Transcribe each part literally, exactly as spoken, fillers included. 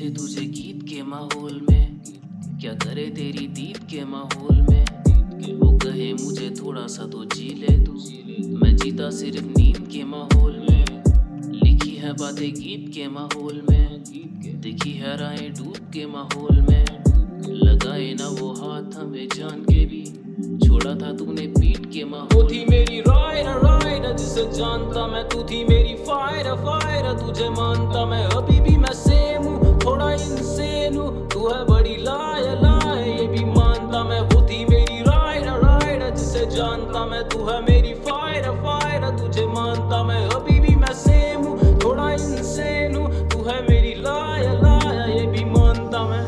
ले तुझे गीत के माहौल में, क्या करे तेरी दीद के माहौल में। वो कहे मुझे थोड़ा सा तो जी ले तू, मैं जीता सिर्फ नींद के माहौल में। लिखी है बातें गीत के माहौल में, दिखी है राहें डूब के माहौल में। लगाए ना वो हाथ हमें जान के भी, छोड़ा था तूने पीट के माहौल। वो थी मेरी राइडर राइडर जिसे जानता मैं, तू थी मेरी फायर फायर तुझे मानता मैं। अभी भी मैं सेम हूँ, थोड़ा इंसेन हूँ, तू है बड़ी लाय लाय ये भी मानता मैं। वो थी मेरी राइडर राइडर जिसे जानता मैं, तू है मेरी फायर फायर तुझे मानता मैं। अभी भी मैं सेम हूँ, थोड़ा इंसेन हूँ, तू है मेरी लाय लाय ये भी मानता मैं।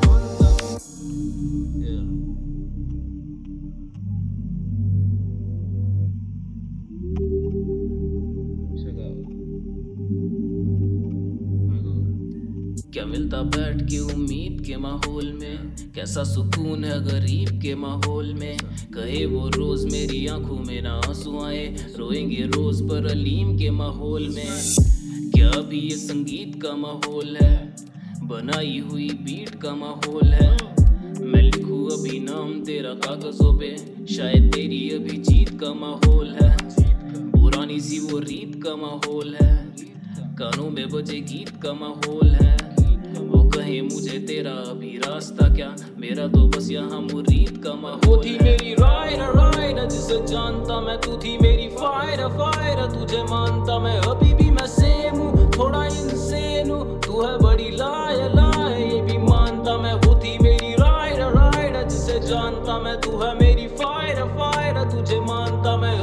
क्या मिलता बैठ के उम्मीद के माहौल में, कैसा सुकून है गरीब के माहौल में। कहे वो रोज मेरी आंखों में ना आंसू आए, रोएंगे रोज पर अलीम के माहौल में। क्या अभी ये संगीत का माहौल है, बनाई हुई बीट का माहौल है। मैं लिखूं अभी नाम तेरा कागजों पे, शायद तेरी अभी जीत का माहौल है। पुरानी सी वो रीत का माहौल है, कानों में बजे गीत का माहौल है। वो कहे मुझे तेरा अभी रास्ता क्या, मेरा तो बस यहाँ मुरीद का माहौल। वो थी मेरी राइडर राइडर जिसे जानता मैं, तू थी मेरी फायर फायर तुझे मानता मैं। अभी भी मैं सेम हूँ, थोड़ा इंसेन हूँ, तू है बड़ी लाय लाय ये भी मानता मैं। वो थी मेरी राइडर राइडर जिसे जानता मैं, तू है मेरी फायर फायर तुझे मानता मैं।